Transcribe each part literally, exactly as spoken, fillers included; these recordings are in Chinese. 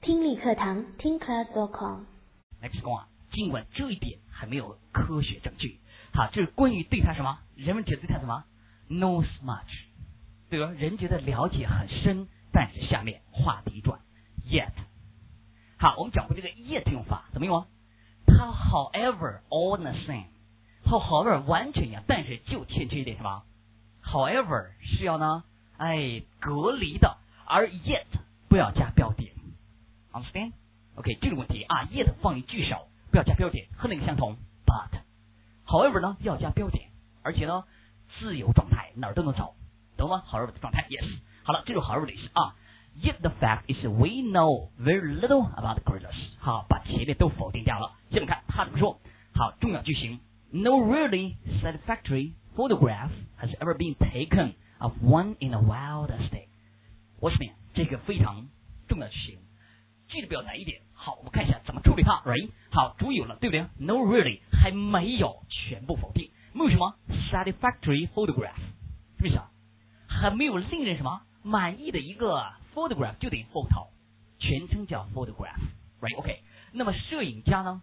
听力课堂听 class dot com。 Next one， 尽管这一点还没有科学证据，好，这是关于对他什么？人们觉得对他什么 knows much， 对吧？人觉得了解很深，但是下面话题转 yet。好，我们讲过这个 yet 用法怎么用啊？它 however all the same， 和 however 完全一样，但是就欠缺一点什么 ？however 是要呢，哎，隔离的，而 yet 不要加标点 ，understand？ OK， 这个问题啊 ，yet 放于句首，不要加标点，和那个相同 ，but。however 呢要加标点，而且呢自由状态哪儿都能找，懂吗 ？however 的状态 ，yes。好了，这是 however 的意思啊。Yet the fact is we know very little about gorillas。好，把前面都否定掉了。下面看他怎么说。好，重要句型 ：No really satisfactory photograph has ever been taken of one in a wild state。我是念这个非常重要句型，记得比较难一点。好，我们看一下怎么处理它。right？ 好，注意有了，对不对 ？No really 还没有全部否定，没有什么 satisfactory photograph， 是不是啊？还没有令人什么满意的一个 photograph 就等于 photo， 全称叫 photograph，right？ OK， 那么摄影家呢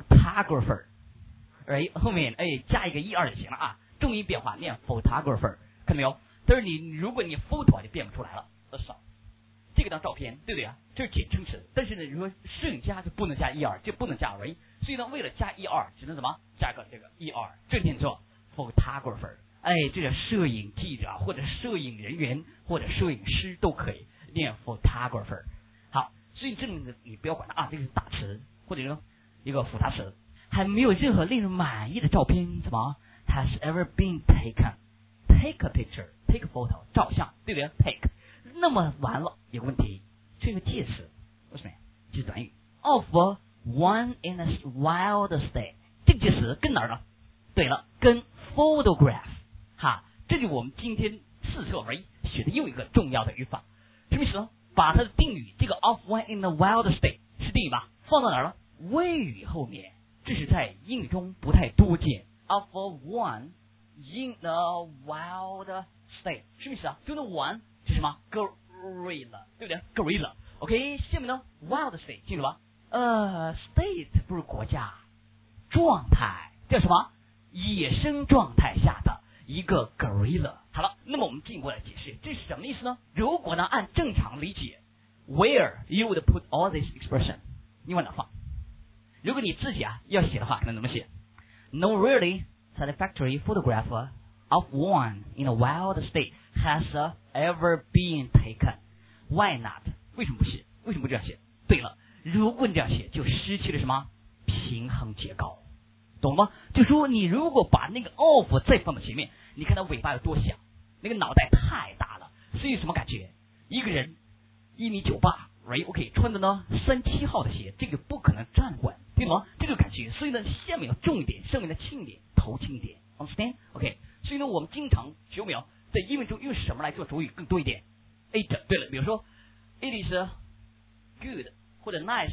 photographer，right？ 后面哎加一个一二就行了啊，重音变化念 photographer， 看到没有？但是你如果你 photo 就变不出来了，多少？这个当照片，对不对啊？这是简称词，但是呢，如果摄影家就不能加 er， 就不能加 right， 所以呢，为了加 er， 只能怎么加个这个 er， 这念作 photographer。哎，这个摄影记者或者摄影人员或者摄影师都可以念 photographer。好，所以这里你不要管它啊，这个是大词或者说一个复杂词，还没有任何令人满意的照片，什么 has ever been taken。Take a picture， take a photo， 照相，对不对 ？Take。那么完了，有个问题，这个介词为什么呀？介词短语 of one in a wild state， 这个介词跟哪儿呢？对了，跟 photograph。哈，这就是我们今天四册为学的又一个重要的语法，什么意思呢？把它的定语这个 of one in a wild state 是定语吧，放到哪儿了？谓语后面，这是在英语中不太多见。of one in a wild state 什么意思啊？就那 one 是什么 ？gorilla， 对不对 ？gorilla。OK， 下面呢 wild state 记住吧？呃 ，state 不是国家，状态叫什么？野生状态下的一个 gorilla。好了，那么我们进过来解释，这是什么意思呢？如果呢按正常理解 ，where you would put all this expression， 你往哪放？如果你自己啊要写的话，可能怎么写 ？No really satisfactory photograph of one in a wild state has ever been taken. Why not？ 为什么不写？为什么不这样写？对了，如果你这样写，就失去了什么平衡结构。懂吗？就说你如果把那个 of 再放到前面，你看它尾巴有多小，那个脑袋太大了，所以什么感觉？一个人一米九八 ，right？ OK， 穿的呢三七号的鞋，这个不可能站稳，对吗？这个感觉，所以呢下面要重一点，上面的轻一点，头轻一点 ，understand？ OK， 所以呢我们经常学没有在英文中用什么来做主语更多一点 ？it。对了，比如说 it is good 或者 nice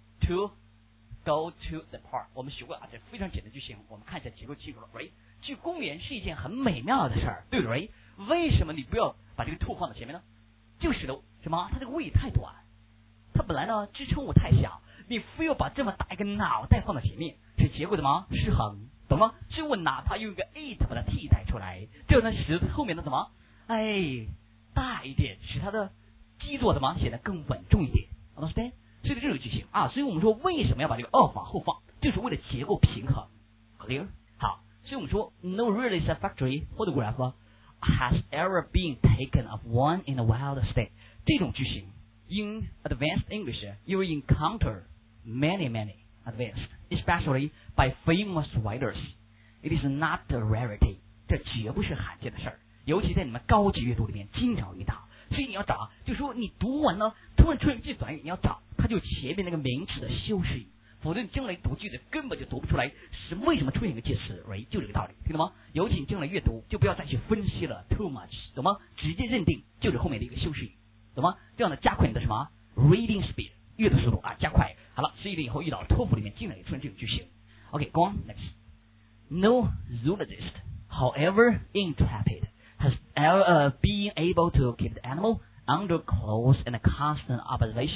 to。Go to the park， 我们学过啊，这非常简单句型。我们看一下结构记住了 ，right？ 去公园是一件很美妙的事儿，对不对 ？right？ 为什么你不要把这个 to 放在前面呢？就使得什么？它这个位太短，它本来呢支撑物太小，你非要把这么大一个脑袋放在前面，这结果怎么失衡？懂吗？所以我哪怕用一个 it 把它替代出来，这样呢使得后面的怎么？哎，大一点，使它的基座怎么显得更稳重一点 ？understand？这个这个句型啊，所以我们说为什么要把这个 of 往后放，就是为了结构平衡 ，clear？ 好，所以我们说 no really satisfactory photograph has ever been taken of one in a wild state。这种句型 in advanced English you will encounter many many advanced, especially by famous writers. It is not a rarity， 这绝不是罕见的事儿，尤其在你们高级阅读里面经常遇到。所以你要找，就说你读完了，突然出现一句短语，你要找。它就前面那个名词的修饰语，否则你将来读句子根本就读不出来是为什么出现一个介词 ，right？ 就这个道理，听懂吗？尤其你将来阅读就不要再去分析了 ，too much， 懂吗？直接认定就是后面的一个修饰语，懂吗？这样呢加快你的什么 reading speed， 阅读速度啊，加快。好了，十一点以后遇到托福里面经常也出现这种句型。OK，go on next。No zoologist, however intrepid, has ever been able to keep the animal under close and constant observation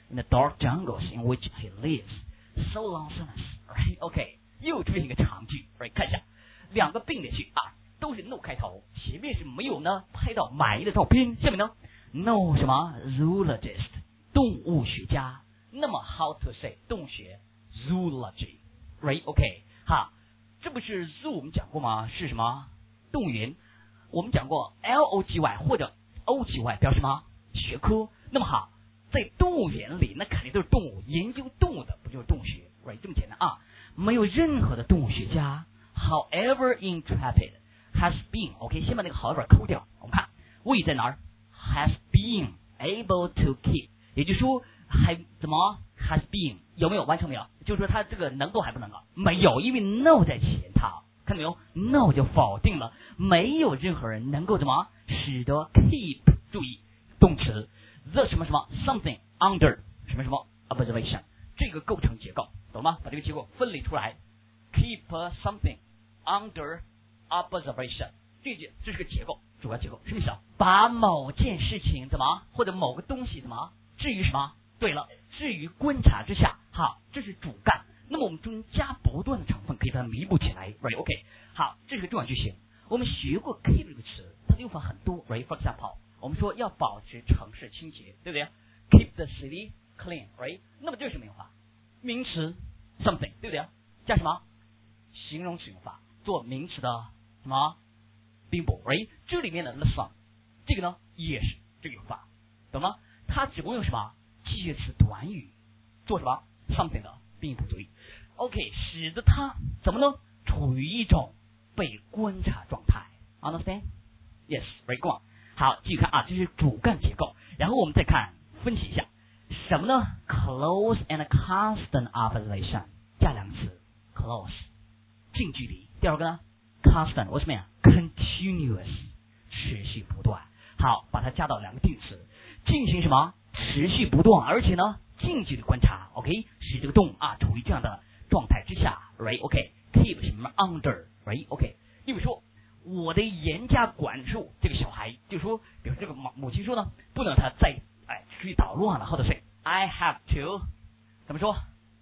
in the dark jungles in which he lives. So long since, right? OK， 又出现一个长句 ，right？ 看一下，两个并列句啊，都是 no 开头，前面是没有呢拍到满意的照片，下面呢 no 什么 zoologist 动物学家，那么 how to say 动物学 zoology，right？ OK， 哈，这不是 zoo 我们讲过吗？是什么动物园？我们讲过 L O G Y 或者 O G Y 表示什么学科？那么好。在动物园里，那肯定都是动物，研究动物的不就是动物学 ，right？ 这么简单啊，没有任何的动物学家 ，however intrepid has been，OK， 先把那个 however 抠掉，我们看位在哪儿 ？has been able to keep， 也就是说还怎么 has been 有没有完成没有？就是说它这个能够还不能够？没有，因为 no 在前头，看到没有 ？no 就否定了，没有任何人能够怎么使得 keep 注意动词。the 什么什么 something under 什么什么 observation 这个构成结构，懂吗？把这个结构分离出来 ，keep something under observation， 这这这是个结构，主要结构什么意思啊？把某件事情怎么或者某个东西怎么置于什么？对了，置于观察之下，好，这是主干。那么我们中间加不断的成分，可以把它弥补起来 ，right？ OK， 好，这是个重要句型。我们学过 keep 这个词，它的用法很多 ，right？For example。我们说要保持城市清洁，对不对 ？Keep the city clean， right？ 那么这是什么用法？名词 something， 对不对？加什么？形容词用法，做名词的什么宾补 ，right？ 这里面的 the some， 这个呢也是这个用法，懂吗？它只不过用什么介词短语做什么 something 的宾补主义 ，OK， 使得它怎么呢？处于一种被观察状态 ，understand？ Yes，right？ Go on。好，继续看啊，这是主干结构，然后我们再看分析一下什么呢 ？Close and constant observation 加两个词 ，close 近距离，第二个呢 ，constant 为什么呀 ？continuous 持续不断。好，把它加到两个定词，进行什么？持续不断，而且呢近距离观察 ，OK， 使这个动物啊处于这样的状态之下 ，right？OK，keep、okay, 什么 under，right？OK，、okay, 例如说。我的严加管束这个小孩，就说，比如这个母母亲说呢，不能让他再哎出去捣乱了，或者是 I have to 怎么说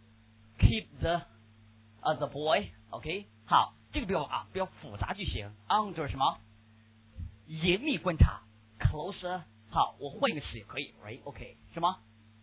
keep the other boy，OK，、okay? 好，这个比较啊比较复杂句型 ，under 什么严密观察 ，closer， 好，我换一个词也可以 ，right？OK，、okay, 什么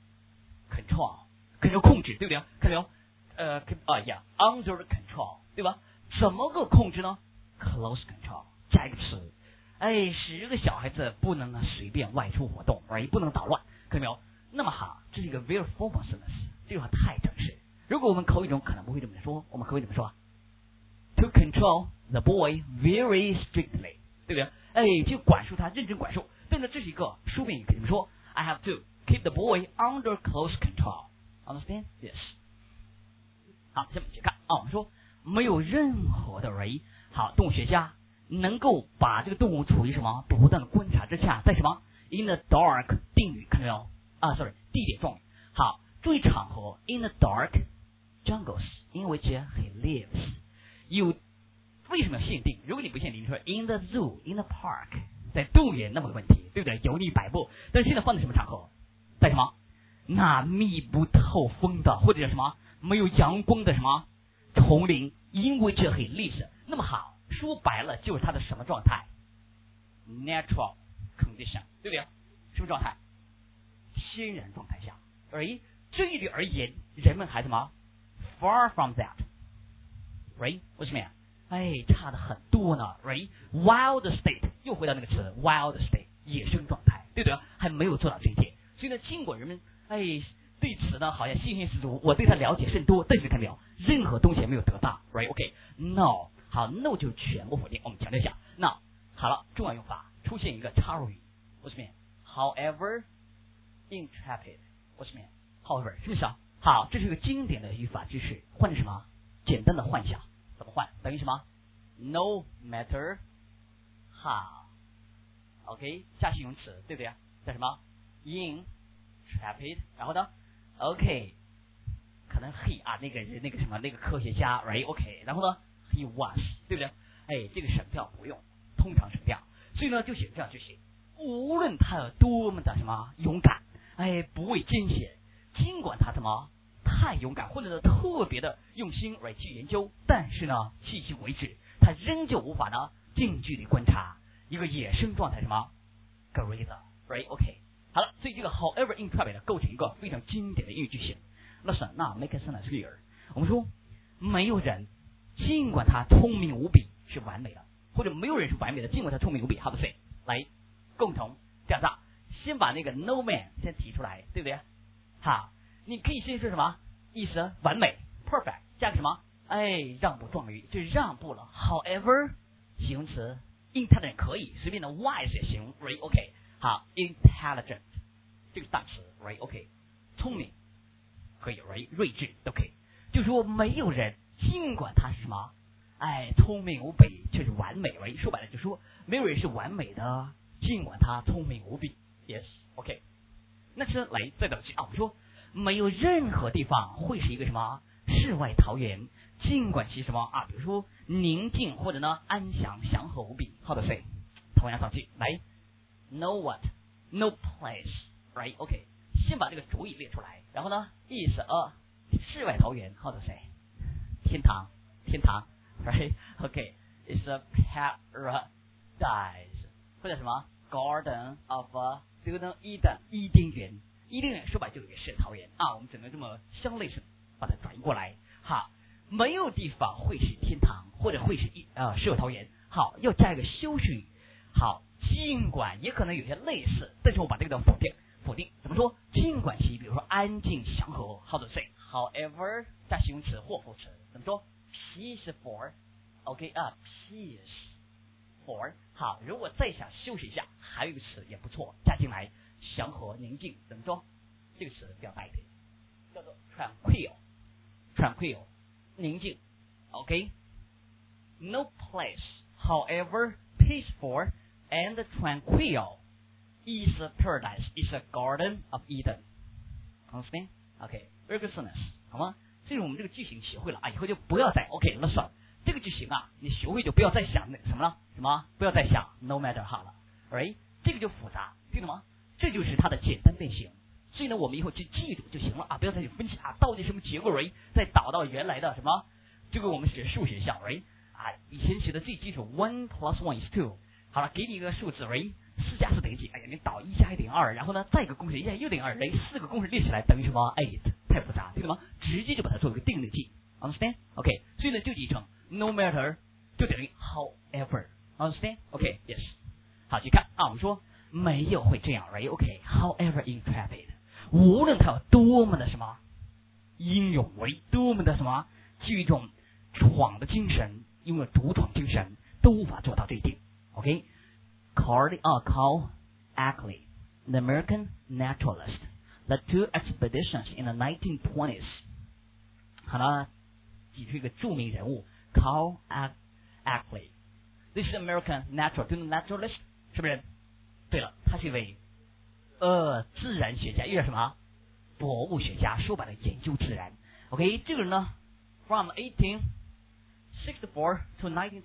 control，control 控制，对不对？看到没有？呃，啊呀 ，under control， 对吧？怎么个控制呢？ Close control 加一个词，哎，使这个小孩子不能随便外出活动，而不能捣乱，看到没有？那么好，这是一个 very formal sentence， 这句话太正式。如果我们口语中可能不会这么说，我们口语怎么说 ？To control the boy very strictly， 对不对？哎，就管束他，认真管束。但是这是一个书面语，怎么说 ？I have to keep the boy under close control. Understand? Yes. 好，下面请看啊，我们说没有任何的人。好，动物学家能够把这个动物处于什么不断的观察之下，在什么 in the dark 定语看到没有啊 ？sorry 地点状语。好，注意场合 in the dark jungles in which he lives。有为什么要限定？如果你不限定，你说 in the zoo in the park 在动物园那么个问题，对不对？游历百步。但是现在放在什么场合？在什么那密不透风的或者什么没有阳光的什么丛林 in which he lives。那么好，说白了就是他的什么状态 ？natural condition， 对不对？什么状态？天然状态下。而这一点而言，人们还什么 ？Far from that，right？ 为什么呀？哎，差的很多呢 ，right？Wild state， 又回到那个词 ，wild state， 野生状态，对不对？还没有做到这一点。所以呢，尽管人们哎对此呢好像信心十足，我对他了解甚多，但是看到没有，任何东西也没有得到 ，right？OK，no。好 ，no 就是全部否定。我们强调一下。那好了，重要用法出现一个插入语，为什么 ？However intrepid， 为什么 ？However 什么意思啊？好，这是一个经典的语法知识，换成什么？简单的幻想，怎么换？等于什么 ？No matter how，OK，、okay? 加形容词，对不对？叫什么 ？intrepid， 然后呢 ？OK， 可能 he 啊，那个人那个什么那个科学家 ，right？OK，、okay, 然后呢？He was， 对不对？哎，这个省掉不用，通常省掉。所以呢，就写这样就行。无论他有多么的什么勇敢，哎，不畏艰险， 么太勇敢，或者是特别的用心来去研究，但是呢，迄今为止，他仍旧无法呢近距离观察一个野生状态什么 gorilla，right？ OK， 好了，所以这个 however intrepid 构成一个非常经典的英语句型。Listen， 那 make a sentence clear。我们说，没有人，尽管他聪明无比，是完美的，或者没有人是完美的，尽管他聪明无比。How to say？ 来，共同这样子，先把那个 no man 先提出来，对不对？好，你可以先说什么？意思完美 ，perfect， 加个什么？哎，让步状语，就让步了。However， 形容词 intelligent 可以，随便的 wise 也行 ，right？ OK， 好 ，intelligent 这个单词 ，right？ OK， 聪明可以 ，right？ 睿智都可以。就说没有人，尽管他是什么，哎，聪明无比，却是完美 ，right？ 说白了就说没有人是完美的，尽管他聪明无比 ，yes，OK。那是来再等句啊，我们说没有任何地方会是一个什么世外桃源，尽管其什么啊，比如说宁静或者呢安详祥和无比。How to say？ 同样上去来 ，no what no place，right？ OK， 先把这个主语列出来，然后呢意思呃世外桃源 ，How to say？ 天堂，天堂 ，right？ OK，it's a paradise， 或者什么 Garden of a 这个呢伊的伊甸园，伊甸园说白就是一个世外桃源啊，我们只能这么相类似把它转移过来。好，没有地方会是天堂，或者会是一呃世外桃源。好，要加一个修饰语。好，尽管也可能有些类似，但是我把这个否定，否定怎么说？尽管其比如说安静祥和 ，How to say？ However 加形容词或副词怎么说 ？Peaceful，OK 啊 ，peace。for 好，如果再想修饰一下，还有一个词也不错，加进来，祥和宁静，怎么说？这个词比较带一点，叫做 tranquil，tranquil， 宁静 ，OK。No place, however peaceful and tranquil, is a paradise, is a garden of Eden. Understand? OK, very good sentence， 好吗？所以我们这个句型学会了啊，以后就不要再 OK， 那算了。这个句型啊，你学会就不要再想那什么了，什么不要再想 no matter 好了 ，right？ 这个就复杂，记得吗？这就是它的简单变形。所以呢，我们以后就记住就行了啊，不要再去分析啊，到底什么结构 right？ 再导到原来的什么，这个我们学数学项 right？ 啊，以前学的最基础 one plus one is two， 好了，给你一个数字 right？ 四加四等于几？哎呀，你导一加一等于二，然后呢再一个公式一加又等于二，哎，四个公式列起来等于什么 eight？ 太复杂，记得吗？直接就把它做一个定律记 ，understand？ OK， 所以呢就记成。No matter 就等于 however， understand？ OK， yes。好，去看啊，我们说没有会这样 ，right？ OK，however intrepid， 无论他有多么的什么英勇为，多么的什么具一种闯的精神，拥有独闯精神，都无法做到这一点。OK，Carl 啊 ，Carl Ackley，the American naturalist， led two expeditions in the nineteen twenties。好了，举出一个著名人物。Carl Ackley， this is American natural， 对 naturalist 是不是？对了，他是一位呃自然学家，又叫什么？博物学家，说白了研究自然。OK， 这个人呢 ，from eighteen sixty-four to nineteen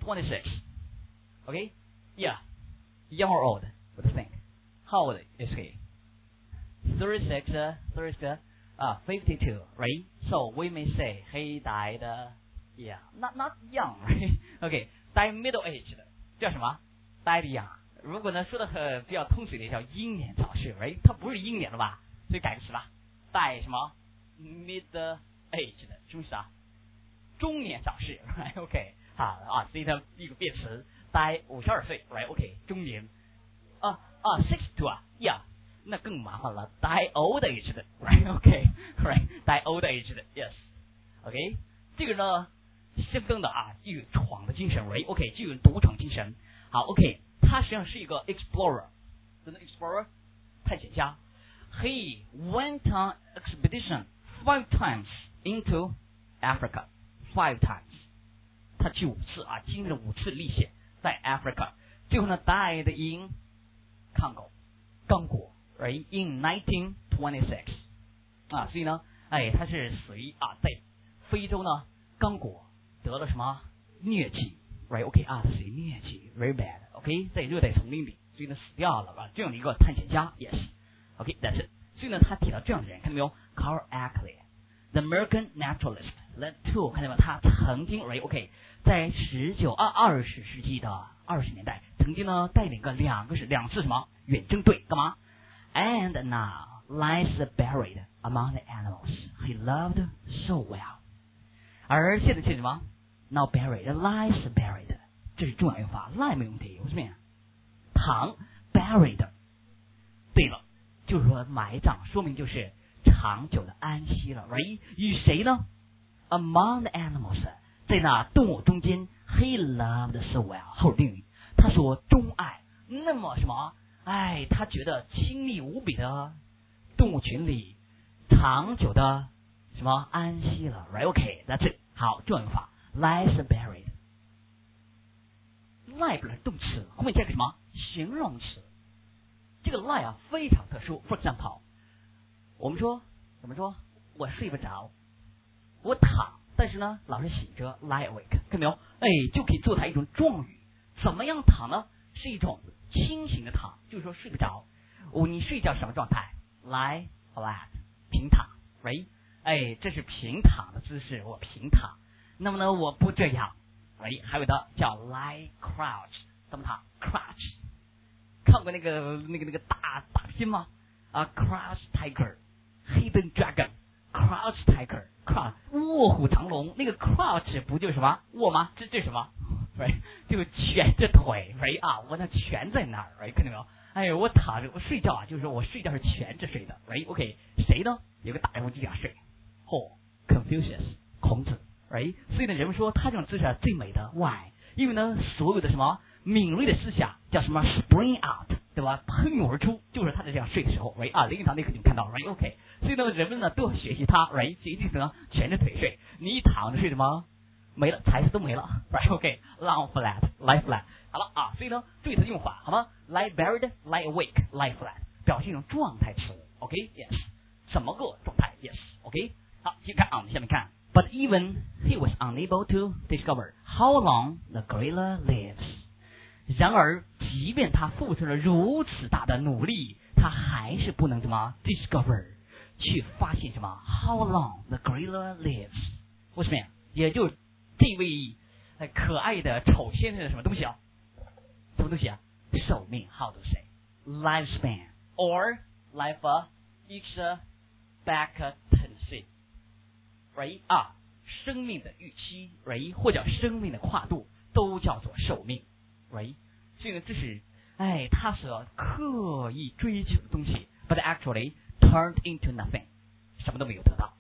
twenty-six。OK，yeah，young or old? What do you think? How old is he? thirty-six, uh, thirty-six, uh, fifty-two, right? So we may say he died.Yeah, not not young, right? OK, die middle age 的叫什么 ？die young。如果呢说的很比较通俗一点，叫英年早逝 ，right？ 他不是英年了吧？所以改个词吧 ，die 什么 middle age 的，什么意思啊？中年早逝 ，right？ OK， 好啊，所以它一个变词 die 五十二岁 ，right？ OK， 中年啊啊 sixty two 啊 ，yeah， 那更麻烦了 ，die old age 的 ，right？ OK，right？die old age 的 ，yes，OK， 这个呢。相当的啊，具有闯的精神 ，right？ OK， 具有独闯精神。好 ，OK， 他实际上是一个 explorer， 真的 explorer， 探险家。He went on expedition five times into Africa, five times。他去五次啊，经历了五次历险在 Africa。最后呢 ，died in Congo， 刚果 ，right？ In nineteen twenty-six。啊，所以呢，哎，他是死于啊，在非洲呢，刚果。得了什么疟疾 ，right？ OK 啊，他死于疟疾 ，very bad。OK， 在热带丛林里，所以呢死掉了吧？这样的一个探险家 ，yes。OK， that's it。所以呢，他提到这样的人，看到没有 ？Carl Ackley， The American naturalist Let Two， 看见没有？他曾经 right OK， 在十九二二十世纪的二十年代，曾经呢带领个两个是两次什么远征队，干嘛 ？And now lies buried among the animals he loved so well。而现在现什么 ？Now buried lies buried， 这是重要用法 ，lie 没问题，为什么呀？躺 buried。对了，就是说埋葬，说明就是长久的安息了 ，right？ 与谁呢 ？Among the animals， 在那动物中间 ，he loved so well。后定语，他所钟爱，那么什么？哎，他觉得亲密无比的动物群里，长久的什么安息了 ，right？OK，that's it。好，重要用法 lies buried。lie 不是动词，后面加个什么形容词？这个 lie 啊非常特殊。For example， 我们说怎么说？我睡不着，我躺，但是呢老是醒着 lie awake， 看到没有？哎，就可以做它一种状语。怎么样躺呢？是一种清醒的躺，就是说睡不着。我你睡觉什么状态 ？lie flat， 平躺 ，right？ 哎，这是平躺的姿势，我平躺。那么呢，我不这样。哎，还有的叫 lie crouch， 怎么躺 ？crouch， 看过那个那个那个大大片吗？啊 ，crouch tiger，hidden dragon，crouch tiger，crouch 卧虎藏龙，那个 crouch 不就是什么卧吗？这这什么 ？right， 就蜷着腿 ，right 啊，我那蜷在那儿 ，right 看见没有？哎，我躺着，我睡觉啊，就是说我睡觉是蜷着睡的 ，right OK， 谁呢？有个大人物就这样睡，嚯 ，Confucius， 孔子。right， 所以呢，人们说他这种姿势最美的 ，why？ 因为呢，所有的什么敏锐的思想叫什么 spring out， 对吧？喷涌而出，就是他在这样睡的时候 ，right 啊，林语堂那课你看到 ，right OK， 所以呢，人们呢都要学习他 ，right， 学习呢蜷着腿睡，你一躺着睡什么没了，才是都没了 ，right OK，long flat，lie flat， 好了啊，所以呢，注意它的用法，好吗 ？lie buried，lie awake，lie flat， 表示一种状态词 ，OK，yes， 什么个状态 ，yes OK， 好，继续看啊，我们下面看。But even he was unable to discover how long the gorilla lives. 然而，即便他付出了如此大的努力，他还是不能什么 discover 去发现什么 how long the gorilla lives。为什么呀？也就这位呃可爱的丑先生的什么东西啊？什么东西啊？寿命 ，how to say lifespan or life expectancy。right 啊，生命的预期 right 或者生命的跨度都叫做寿命 right， 所以呢，这是哎他所刻意追求的东西 ，but actually turned into nothing， 什么都没有得到。